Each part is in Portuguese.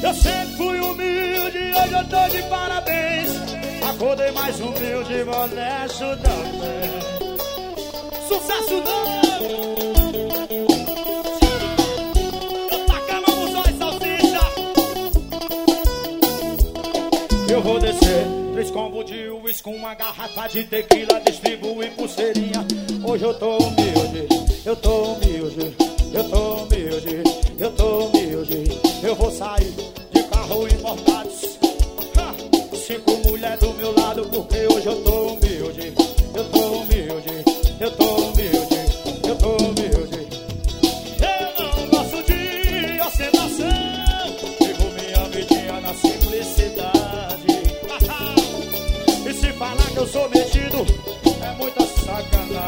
Eu sempre fui humilde, hoje eu tô de parabéns. Acordei mais humilde e modesto também. Sucesso não! Eu vou descer 3 combos de uísque com uma garrafa de tequila, distribuir pulseirinha. Hoje eu tô humilde, eu tô humilde, eu tô humilde, eu tô humilde. Eu vou sair de carro importados, 5 mulheres do meu lado, porque hoje eu tô humilde, eu tô humilde, eu tô humilde, eu tô humilde. Eu não gosto de ostentação, vivo minha vidinha na simplicidade. E se falar que eu sou metido, é muita sacanagem.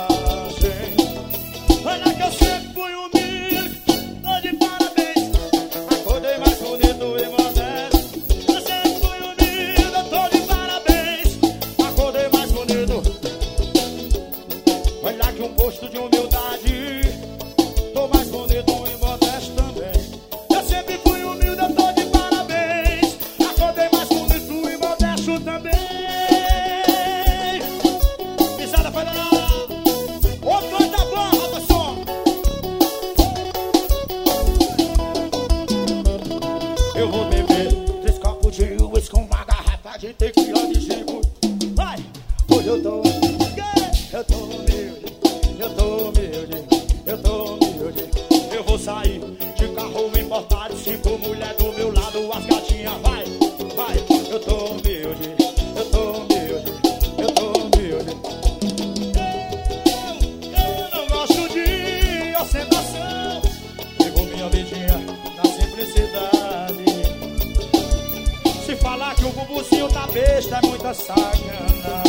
Olha que eu sempre fui humilde, tô de parabéns. Acordei mais bonito e modesto. Eu sempre fui humilde, eu tô de parabéns. Acordei mais bonito. Olha que um posto de humildade. Tô mais bonito e modesto também. Eu sempre fui humilde, eu tô de parabéns. Acordei mais bonito e modesto também. Eu vou beber 3 copos de uísque com uma garrafa de tequila de Chico. Vai! Hoje eu tô humilde, eu tô humilde, eu tô humilde. Eu vou sair de carro importado, 5 mulheres do meu lado, as gatinhas. Vai, vai! Eu tô humilde, eu tô humilde, eu tô humilde. Eu não gosto de ostentação, vivo minha vidinha na simplicidade. Se falar que o bubuzinho tá besta é muita sacanagem.